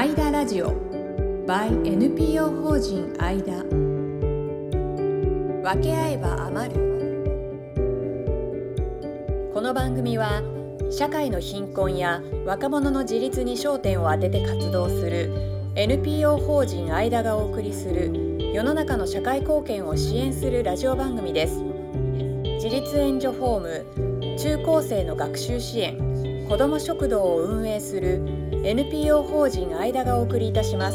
アイダラジオ by NPO 法人アイダ。分け合えば余る。この番組は社会の貧困や若者の自立に焦点を当てて活動する NPO 法人アイダがお送りする世の中の社会貢献を支援するラジオ番組です。自立援助ホーム、中高生の学習支援、子ども食堂を運営する NPO 法人アイダがお送りいたします。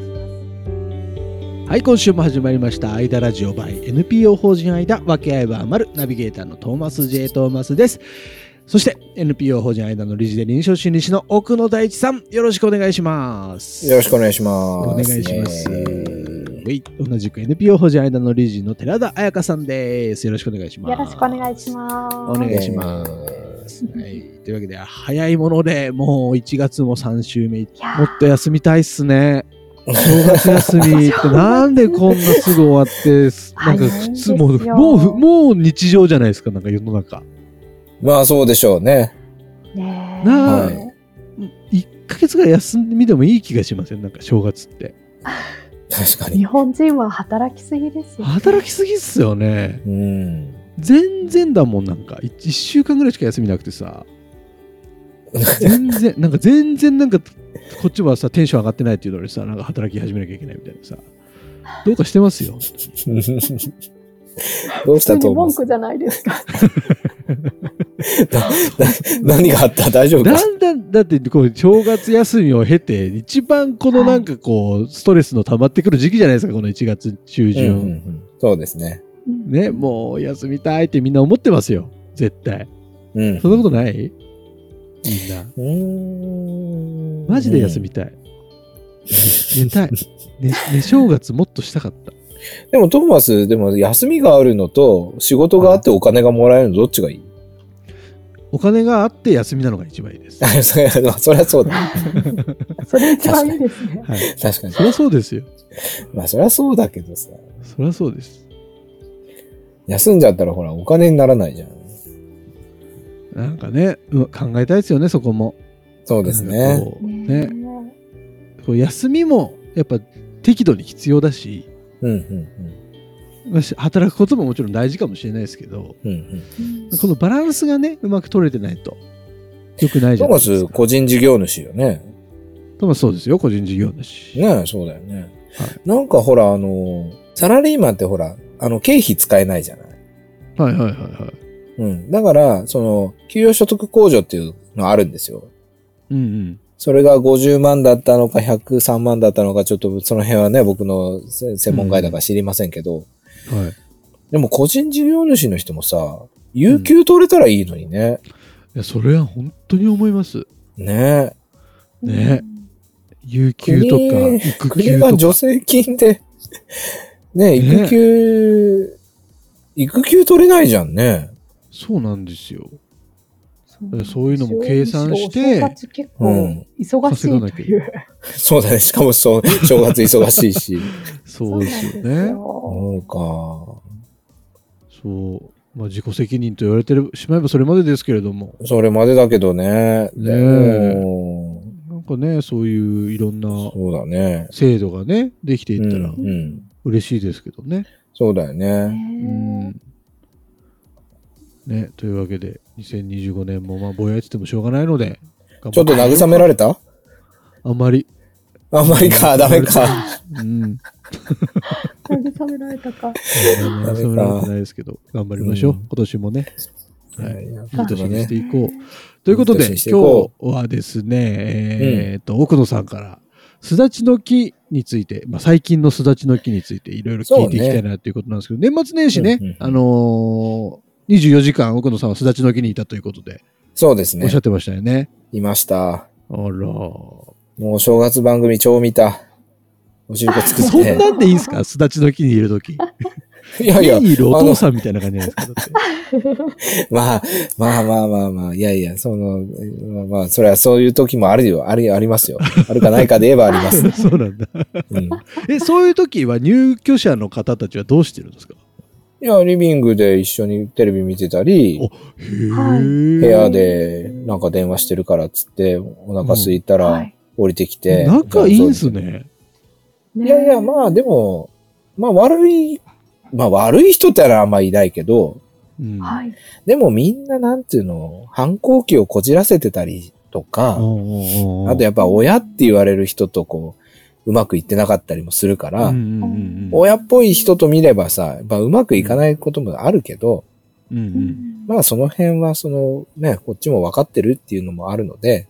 はい、今週も始まりましたアイダラジオ by NPO 法人アイダ、分け合えば余るナビゲーターのトーマス J トーマスです。そして NPO 法人アイダの理事で臨床心理士の奥野大地さん、よろしくお願いします。 よろしくお願いします。 お願いします。同じく NPO 法人アイダの理事の寺田彩香さんです。よろしくお願いします。 よろしくお願いします。 お願いします。はい、というわけで早いものでもう1月も3週目、もっと休みたいっすね。正月休みってなんでこんなすぐ終わってなんか普通もう日常じゃないですか、なんか世の中。 まあそうでしょうね。 はい、1ヶ月ぐらい休みでもいい気がしません？なんか正月って確かに日本人は働きすぎですよね。 働きすぎっすよね。全然だもん。なんか1週間ぐらいしか休みなくてさ全然なんかこっちはさテンション上がってないっていうのにさ、なんか働き始めなきゃいけないみたいなさ、どうかしてますよどうしたと思う？ 文句じゃないですか何があった？大丈夫か？ だってこう正月休みを経て一番このなんかこうストレスの溜まってくる時期じゃないですか、この1月中旬、 そうですね。 ね、もう休みたいってみんな思ってますよ絶対。そんなことない？みんなマジで休みたい、寝たい、ね、正月もっとしたかった。 でもトーマス、でも休みがあるのと仕事があってお金がもらえるのどっちがいい？ お金があって休みなのが一番いいですそりゃそうだそれ一番いいですね。 はい、 確かにそりゃそうですよ。 まあそりゃそうだけどさ、 そりゃそうです。 休んじゃったらほらお金にならないじゃん。 なんかね、考えたいですよね、そこも。 そうですね。 こう休みもやっぱ適度に必要だし、働くことももちろん大事かもしれないですけど、このバランスがねうまく取れてないと良くないじゃないですか。 トーマス個人事業主よね。 トーマスそうですよ、個人事業主ね。そうだよね、はい、なんかほらサラリーマンってほら経費使えないじゃない。 はいはいはいはい。 だから給与所得控除っていうのあるんですよ。それが50万だったのか103万だったのか、ちょっとその辺はね僕の専門外だから知りませんけど、はい。でも個人事業主の人もさ、有給取れたらいいのにね。 いや、それは本当に思います。 ね。 有給とか育休国が助成金でね、育休取れないじゃんね。 そうなんですよ。そういうのも計算して正月結構忙しいという、 そうだね。しかも正月忙しいしそうですよね。 そうか。 そう、まあ、自己責任と言われてしまえばそれまでですけれども。 それまでだけどね。 なんかね、そういういろんな制度がねできていったら嬉しいですけどね。 そうだよね。 ね、というわけで2025年もまあぼやいててもしょうがないので、 ちょっと慰められた？ あんまりか、ダメか。 慰められたか。 慰められてないですけど、頑張りましょう。今年もね。はい。いい年にしていこう。ということで、今日はですね、奥野さんから、すだちの木について、まあ、最近のすだちの木についていろいろ聞いていきたいなということなんですけど、年末年始ね、24時間奥野さんはすだちの木にいたということで。 そうですね。 おっしゃってましたよね。 いました。 あら。 もう正月番組超見た。おしるこ作って。 そんなんでいいんすか？すだちの木にいるとき。 いやいや。 いるお父さんみたいな感じじゃないですか。 まあ。いやいや、まあ、それはそういう時もありますよ。あるかないかで言えばあります。 そうなんだ。そういう時は入居者の方たちはどうしてるんですか？ いや、リビングで一緒にテレビ見てたり、部屋でなんか電話してるからっつって、お腹空いたら、 降りてきて。 仲いいんすね。 いやいや、まあでも、まあ悪い人ってのはあんまいないけど、 うん、 でもみんななんていうの、反抗期をこじらせてたりとか、あとやっぱ親って言われる人とこう、うまくいってなかったりもするから、親っぽい人と見ればさ、やっぱうまくいかないこともあるけど、まあその辺はね、こっちも分かってるっていうのもあるので、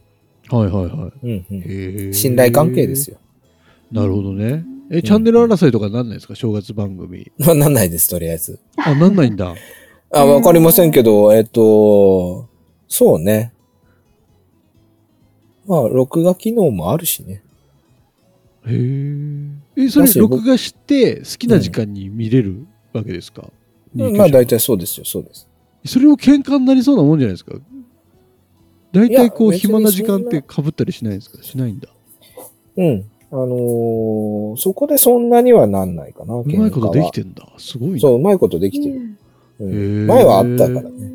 信頼関係ですよ。 なるほどね。チャンネル争いとかなんないですか、正月番組。 なんないです、とりあえず。 なんないんだ。 わかりませんけど、そうね。まあ、録画機能もあるしね。 それ録画して好きな時間に見れるわけですか？ まあ、大体そうですよ、そうです。 それを喧嘩になりそうなもんじゃないですか？大体こう、暇な時間って被ったりしないんですか？しないんだ。 そこでそんなにはなんないかな。 うまいことできてんだ。すごいね。 そう、うまいことできてる。前はあったからね。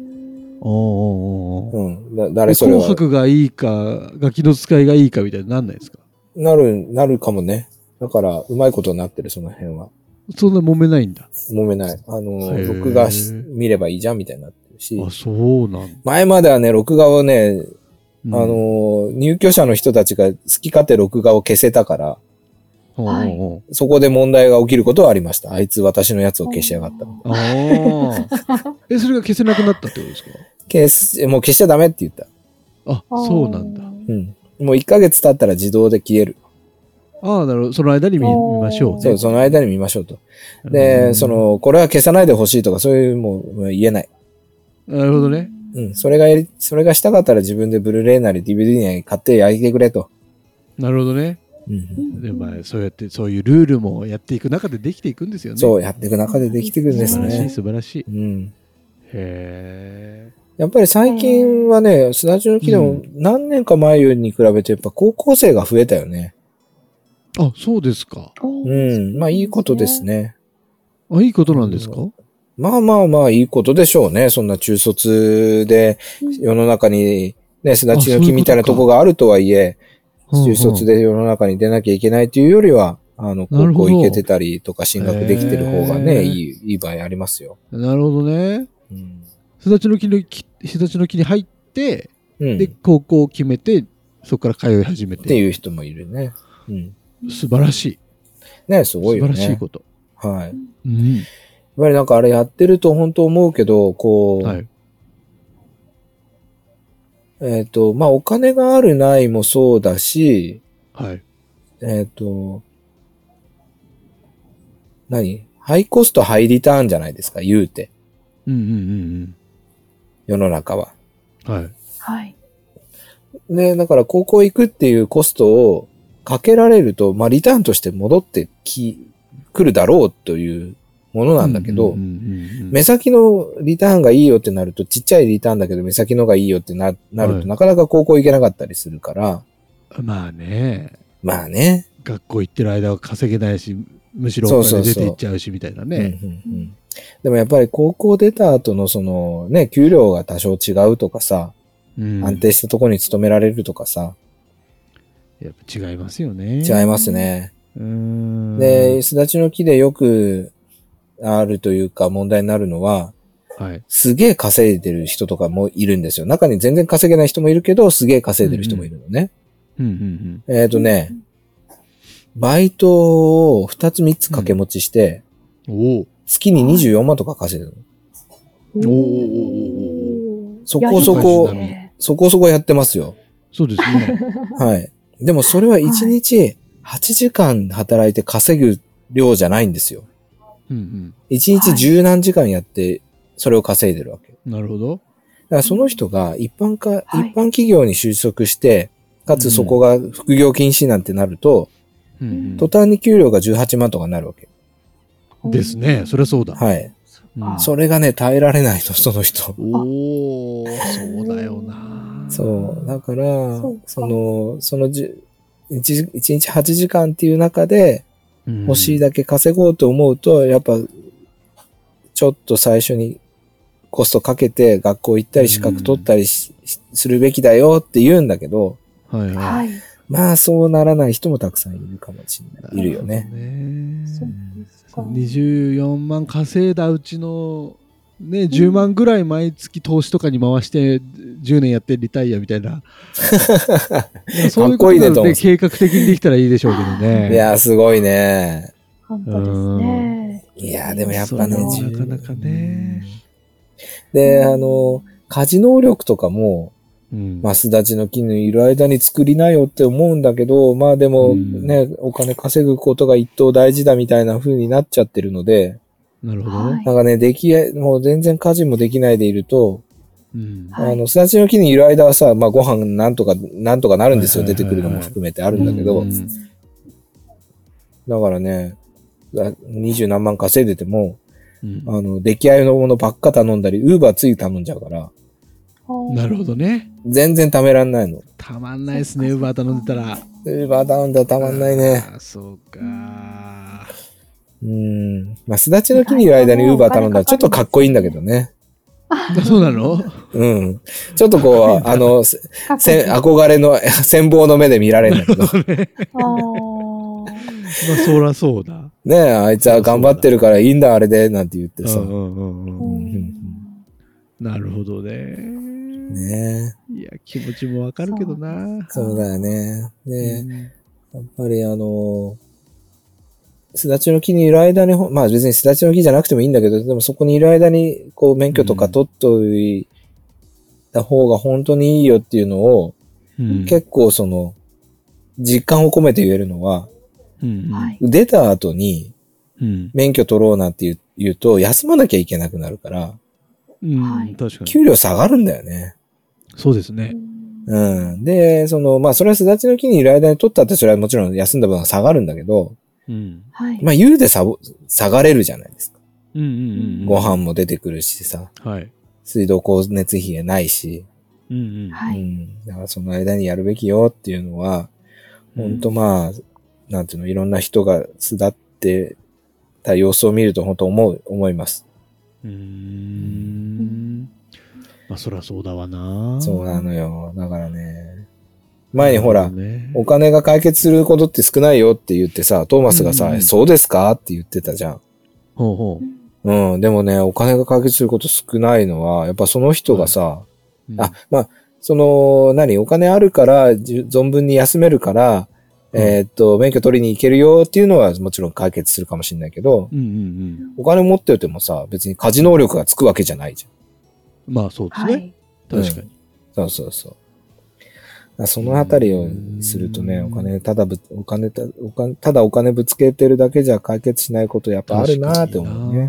誰それは。紅白がいいか、ガキの使いがいいかみたいになんないですか？なるかもね。だから、うまいことになってる、その辺は。 そんな揉めないんだ。 揉めない。録画見ればいいじゃんみたいになってるし。 そうなんだ。 前まではね、録画をね、入居者の人たちが好き勝手録画を消せたから、そこで問題が起きることはありました。あいつ私のやつを消しやがった。 それが消せなくなったってことですか？ もう消しちゃダメって言った。 そうなんだ。 もう1ヶ月経ったら自動で消える。 なるほど。その間に見ましょう、ね。 そう、その間に見ましょうと。で、これは消さないでほしいとか、そういうもう言えない。 なるほどね。 それがしたかったら自分でブルーレイなり DVD なり買って焼いてくれと。 なるほどね。でそうやってそういうルールもやっていく中でできていくんですよね。 そうやっていく中でできていくんですね。 素晴らしい。 やっぱり最近はね、すだちの木でも何年か前に比べてやっぱ高校生が増えたよね。 そうですか。 まあいいことですね。 いいことなんですか？ まあいいことでしょうね。そんな中卒で世の中にね、すだちの木みたいなとこがあるとはいえ、中卒で世の中に出なきゃいけないというよりは、高校行けてたりとか進学できてる方がね、いい場合ありますよ。 なるほどね。すだちの木に入って、で、高校を決めて、そこから通い始めて。 っていう人もいるね。 素晴らしい。 ね、すごいよね。 素晴らしいこと。 はい。やっぱりなんかあれやってると本当思うけど、まあ、お金があるないもそうだし、ハイコストハイリターンじゃないですか、言うて。世の中は。で、だから高校行くっていうコストをかけられると、まあ、リターンとして戻ってくるだろうというものなんだけど、目先のリターンがいいよってなると、ちっちゃいリターンだけど目先のがいいよってなると、なかなか高校行けなかったりするから。 まあね。 学校行ってる間は稼げないし、むしろお金出ていっちゃうしみたいなね。 でもやっぱり高校出た後の給料が多少違うとかさ、安定したところに勤められるとかさ。 やっぱ違いますよね。 違いますね。で、すだちの木でよくあるというか問題になるのは、すげえ稼いでる人とかもいるんですよ。中に全然稼げない人もいるけど、すげえ稼いでる人もいるのね。バイトを2つ3つ掛け持ちして、月に24万とか稼いでるの。そこそこやってますよ。 そうですね。 はい。でもそれは1日8時間働いて稼ぐ量じゃないんですよ。1日10何時間やって、それを稼いでるわけ。 なるほど。 だからその人が一般企業に就職して、かつそこが副業禁止なんてなると、途端に給料が18万とかになるわけ。 ですね。そりゃそうだ。 はい。それがね、耐えられないの、その人。 そうだよな。 そう。だから、1日8時間っていう中で、欲しいだけ稼ごうと思うと、やっぱ、ちょっと最初にコストかけて学校行ったり資格取ったりするべきだよって言うんだけど、 まあそうならない人もたくさんいるかもしれない。いるよね。 そうですか。 24万稼いだうちの、ね、10万ぐらい毎月投資とかに回して10年やってリタイアみたいな。そういうことで計画的にできたらいいでしょうけどね。 いや、すごいね。 本当ですね。 いや、でもやっぱね、 なかなかね。 で、家事能力とかも、まあ、すだちの木にいる間に作りなよって思うんだけど、まあでもね、お金稼ぐことが一等大事だみたいな風になっちゃってるので、 なるほどね。 なんかね、もう全然家事もできないでいると、すだちの木にいる間はさ、まあご飯なんとかなるんですよ。出てくるのも含めてあるんだけど、だからね、20何万稼いでても、出来合いのものばっか頼んだり、ウーバーつい頼んじゃうから。 なるほどね。 全然貯めらんないの。 たまんないですね、ウーバー頼んでたら。 ウーバー頼んだらたまんないね。 そうか。 まあ、すだちの木にいる間にウーバー頼んだらちょっとかっこいいんだけどね。 そうなの？ ちょっとこう、憧れの、羨望の目で見られるんだけど。 まあ、そらそうだ。 ねえ、あいつは頑張ってるからいいんだ、あれで、なんて言ってさ。 なるほどね。 ねえ。いや、気持ちもわかるけどな。 そうだよね。ねえ、やっぱりすだちの木にいる間に、まあ別にすだちの木じゃなくてもいいんだけど、でもそこにいる間に、こう、免許とか取っといた方が本当にいいよっていうのを、結構実感を込めて言えるのは、出た後に、免許取ろうなんて言うと、休まなきゃいけなくなるから、 確かに。 給料下がるんだよね。 そうですね。 で、まあそれはすだちの木にいる間に取ったってそれはもちろん休んだ分は下がるんだけど、まあ言うで下がれるじゃないですか。ご飯も出てくるしさ。水道光熱費がないし。だからその間にやるべきよっていうのは、本当まあ、なんていうの、いろんな人が巣立ってた様子を見ると本当思います。 まあそりゃそうだわな。 そうなのよ。だからね。前にほら、お金が解決することって少ないよって言ってさ、トーマスがさ、そうですかって言ってたじゃん。でもね、お金が解決すること少ないのは、やっぱその人がさ、まあ、お金あるから、存分に休めるから、免許取りに行けるよっていうのはもちろん解決するかもしれないけど、お金持っててもさ、別に家事能力がつくわけじゃないじゃん。 まあそうですね。確かに。 そう。そのあたりをするとね、ただお金ぶつけてるだけじゃ解決しないことやっぱあるなーって思うね。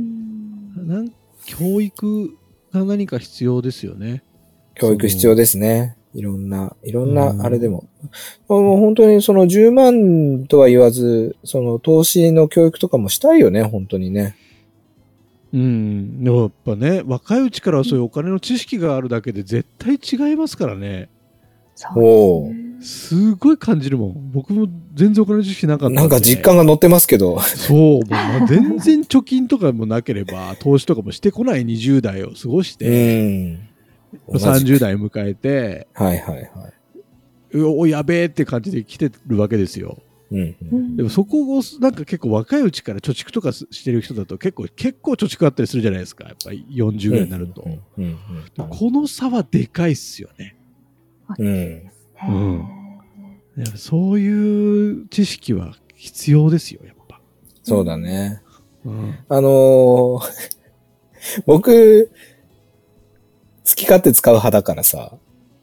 教育が何か必要ですよね。 教育必要ですね。いろんな、あれでも。もう本当に10万とは言わず、投資の教育とかもしたいよね、本当にね。 でもやっぱね、若いうちからそういうお金の知識があるだけで絶対違いますからね。すごい感じるもん。僕も全然お金の知識なかったんで。 なんか実感が乗ってますけど。 そう、全然貯金とかもなければ、投資とかもしてこない20代を過ごして、30代迎えて、おやべえって感じで来てるわけですよ。でもそこをなんか結構若いうちから貯蓄とかしてる人だと結構貯蓄あったりするじゃないですか。やっぱり40ぐらいになると。この差はでかいっすよね。そういう知識は必要ですよ、やっぱ。 そうだね。僕、好き勝手使う派だからさ。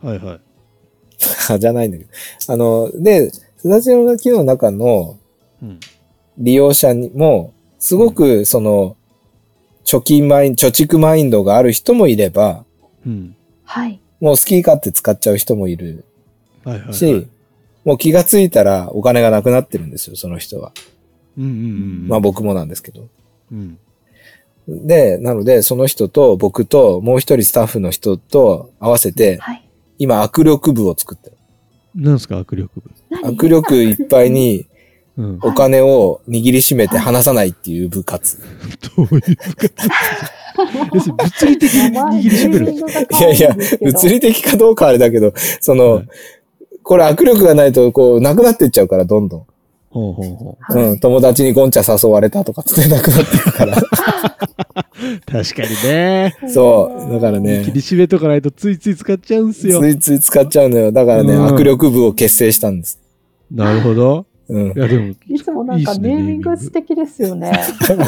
じゃないんだけど。で、すだちの木の中の利用者にも、すごく貯蓄マインドがある人もいれば、もう好き勝手使っちゃう人もいるし、もう気がついたらお金がなくなってるんですよ、その人は。まあ僕もなんですけど。で、なのでその人と僕ともう一人スタッフの人と合わせて、今握力部を作ってる。 何ですか、握力部？ 握力いっぱいにお金を握りしめて離さないっていう部活。 どういう部活？物理的に握りしめる。 いや、物理的かどうかあれだけど、 これ握力がないと、こう、なくなっていっちゃうから、どんどん。 ほうほうほう。うん、友達にゴンチャ誘われたとかつってなくなってるから。確かにね。 そう。だからね。 切り締めとかないとついつい使っちゃうんすよ。 ついつい使っちゃうのよ。だからね、握力部を結成したんです。 なるほど。 うん。 いやでもいつもなんかネーミング素敵ですよね。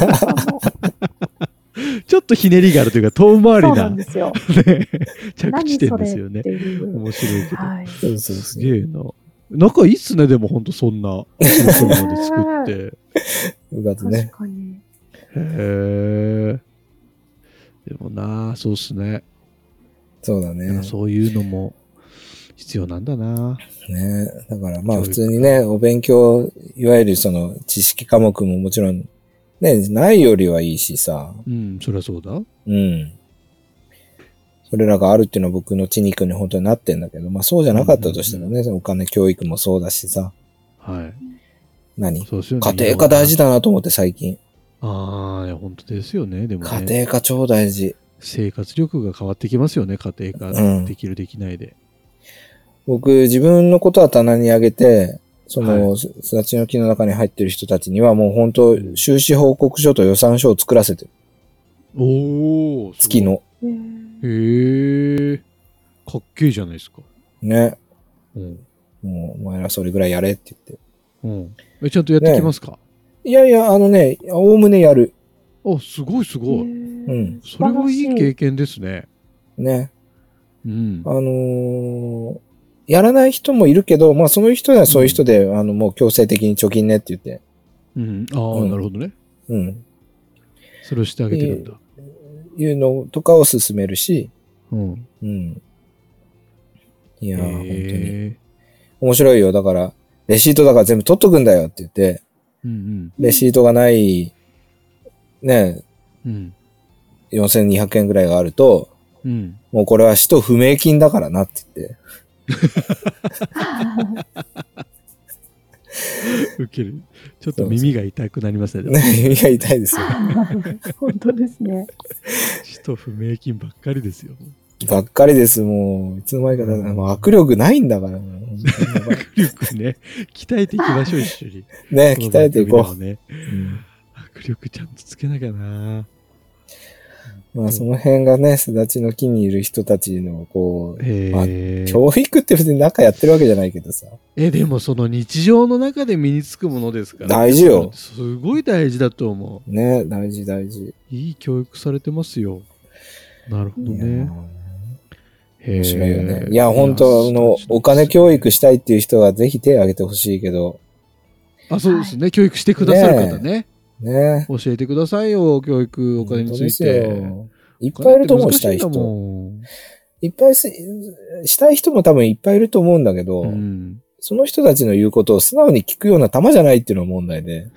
ちょっとひねりがあるというか、遠回りな、 ね、 着地点ですよね。面白いけど。 はい、そうすげえな。仲いいっすね、でもほんとそんな、まで作って。 よかったね。 確かに。 へえ。でもな、そうっすね。 そうだね。 そういうのも必要なんだな。 ね、だからまあ普通にね、お勉強、いわゆるその知識科目ももちろんね、ないよりはいいしさ。 うん、そりゃそうだ。 うん。それらがあるっていうのは僕の血肉に本当になってんだけど、まあそうじゃなかったとしたらね、お金教育もそうだしさ。 はい。 何？ そうですよね。 家庭科大事だなと思って最近。 ああ、いや本当ですよね。でもね。 家庭科超大事。 生活力が変わってきますよね、家庭科。できるできないで。 僕、自分のことは棚に上げて、その、すだちの木の中に入ってる人たちにはもう本当、収支報告書と予算書を作らせてる。 おー。 月の。 へえ。かっけえじゃないですか。 ね。 うん。 もう、お前らそれぐらいやれって言って。うん。ちゃんとやってきますか？ ね、いやいや、おおむねやる。 あ、すごいすごい。 うん。 それはいい経験ですね。 ね。 うん。 やらない人もいるけど、まあその人はそういう人で、もう強制的に貯金ねって言って。 うん。ああ、なるほどね。 うん。 それをしてあげてるんだ。 いうのとかを進めるし。 うん。 うん。いやー、本当に。面白いよ。だから、レシートだから全部取っとくんだよって言って、レシートがない、ね、4200円ぐらいがあると、もうこれは使途不明金だからなって言って。 ウケる。ちょっと耳が痛くなりますね。 耳が痛いですよ。 本当ですね。 使途不明金ばっかりですよ。 ばっかりです、もう。いつの間にか、もう握力ないんだから。握力ね。鍛えていきましょう、一緒に。 ね、鍛えていこう。 ね、握力ちゃんとつけなきゃな。 まあその辺がね、すだちの木にいる人たちのこう、まあ、教育って別に中やってるわけじゃないけどさ。 でもその日常の中で身につくものですから。 大事よ。 すごい大事だと思う。ね、大事大事。 いい教育されてますよ。なるほどね。 面白いよね。いや、本当お金教育したいっていう人はぜひ手を挙げてほしいけど。 あ、そうですね。教育してくださる方ね。 ね、 教えてくださいよ、教育、お金について。 いっぱいいると思う、したい人。いっぱいしたい人も多分いっぱいいると思うんだけど、その人たちの言うことを素直に聞くような玉じゃないっていうのが問題で。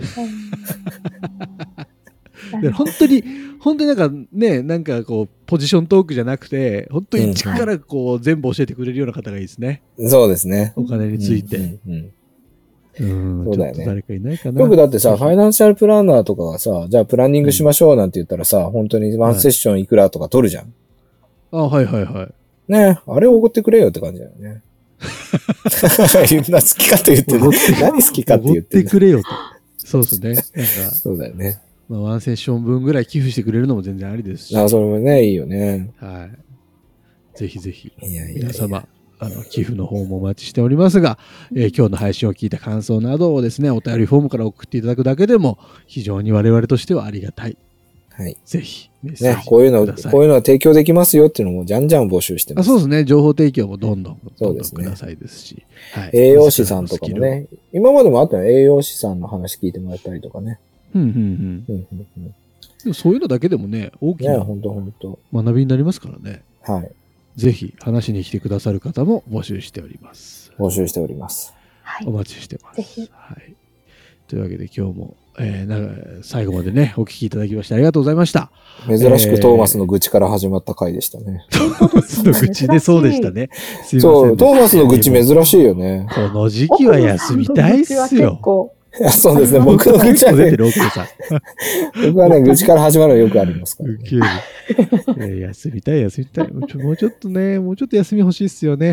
本当になんかね、なんかこう、ポジショントークじゃなくて、本当に一からこう、全部教えてくれるような方がいいですね。 そうですね。 お金について。 そうだよね。 誰かいないかな。 よくだってさ、ファイナンシャルプランナーとかがさ、じゃあプランニングしましょうなんて言ったらさ、本当にワンセッションいくらとか取るじゃん。 あ、はいはいはい。 ね、あれをおごってくれよって感じだよね。好きかと言って、何好きかって言って。 おごってくれよと。そうですね。なんか。 そうだよね。 まあ、ワンセッション分ぐらい寄付してくれるのも全然ありですし。 あ、それもね、いいよね。 はい。ぜひぜひ、皆様、寄付の方もお待ちしておりますが、今日の配信を聞いた感想などをですね、お便りフォームから送っていただくだけでも、非常に我々としてはありがたい。 はい。 ぜひ、メッセージね、こういうのは提供できますよっていうのもじゃんじゃん募集してます。 そうですね。情報提供もどんどんくださいですし。 はい。栄養士さんとかもね、今までもあったら栄養士さんの話聞いてもらったりとかね。 でもそういうのだけでもね、大きな学びになりますからね。 はい。 ぜひ話に来てくださる方も募集しております。 募集しております。 お待ちしてます。はい。というわけで今日も、最後までね、お聞きいただきましてありがとうございました。 珍しくトーマスの愚痴から始まった回でしたね。 トーマスの愚痴でそうでしたね。 そう、トーマスの愚痴珍しいよね。 この時期は休みたいっすよ。 そうですね。僕の愚痴はね、僕はね、愚痴から始まるのよくありますから、ね。 休みたい。もうちょっとね、もうちょっと休み欲しいっすよね。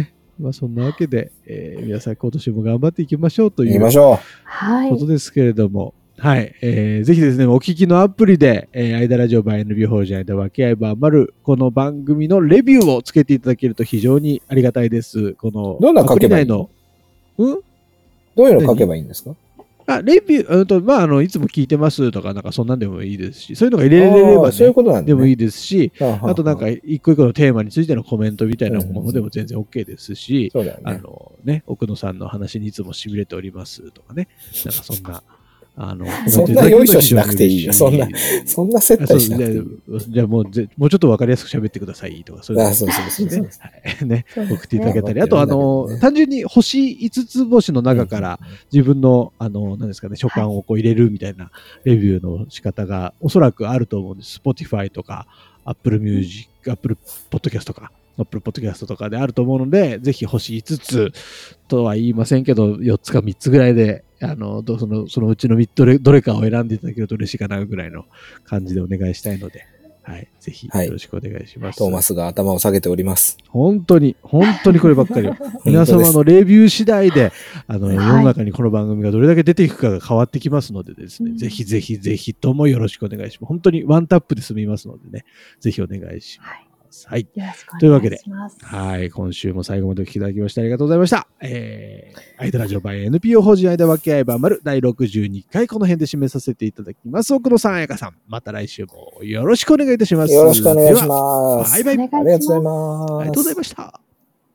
まあそんなわけで、皆さん今年も頑張っていきましょうということですけれども、はい、ぜひですね、お聞きのアプリで、間ラジオ by NPO 法人間分け合いば余る、この番組のレビューをつけていただけると非常にありがたいです。このどんな書けばいいの？どういうの書けばいいんですか？ レビュー、まあ、いつも聞いてますとか、なんかそんなんでもいいですし、そういうのが入れれれば、ね、 そういうことなんだね、 でもいいですし、あとなんか一個一個のテーマについてのコメントみたいなものでも全然 OK ですし、奥野さんの話にいつもしびれておりますとかね、なんかそんな、 そんなよいしょしなくていいよ。そんな接待しなくていい。 じゃあもうちょっとわかりやすく喋ってくださいとか、そういうのね、送っていただけたり、あと単純に星5つ星の中から自分の、何ですかね、所感をこう入れるみたいなレビューの仕方がおそらくあると思うんです。Spotify とか、Apple Music、Apple Podcast とか。Apple Podcast とかであると思うので、ぜひ星5つとは言いませんけど、4つか3つぐらいで、そのうちのどれかを選んでいただけると嬉しいかなぐらいの感じでお願いしたいので、はい、ぜひよろしくお願いします。 トーマスが頭を下げております。 本当にこればっかり皆様のレビュー次第で、世の中にこの番組がどれだけ出ていくかが変わってきますのでですね、ぜひぜひぜひともよろしくお願いします。本当にワンタップで済みますのでね、ぜひお願いします。はい。というわけで、はい、今週も最後までお聞きいただきましてありがとうございました。間ラジオ by NPO 法人間分け合いばまる第62回この辺で締めさせていただきます。奥野さん、彩香さん、また来週もよろしくお願いいたします。 よろしくお願いします。 バイバイ。 ありがとうございます。 ありがとうございました。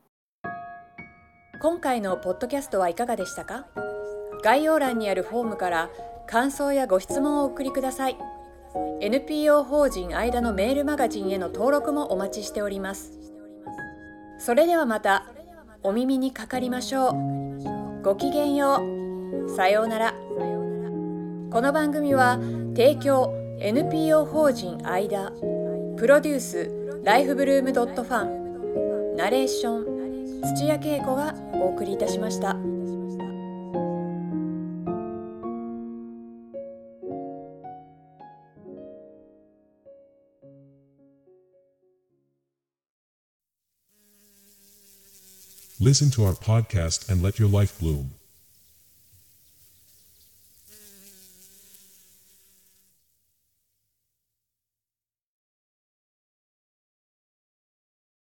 今回のポッドキャストはいかがでしたか？概要欄にあるフォームから感想やご質問をお送りください。NPO 法人間のメールマガジンへの登録もお待ちしております。それではまたお耳にかかりましょう。ごきげんよう。さようなら。この番組は提供 NPO 法人間、プロデュースライフブルームドットファン、ナレーション土屋恵子がお送りいたしました。 Listen to our podcast and let your life bloom.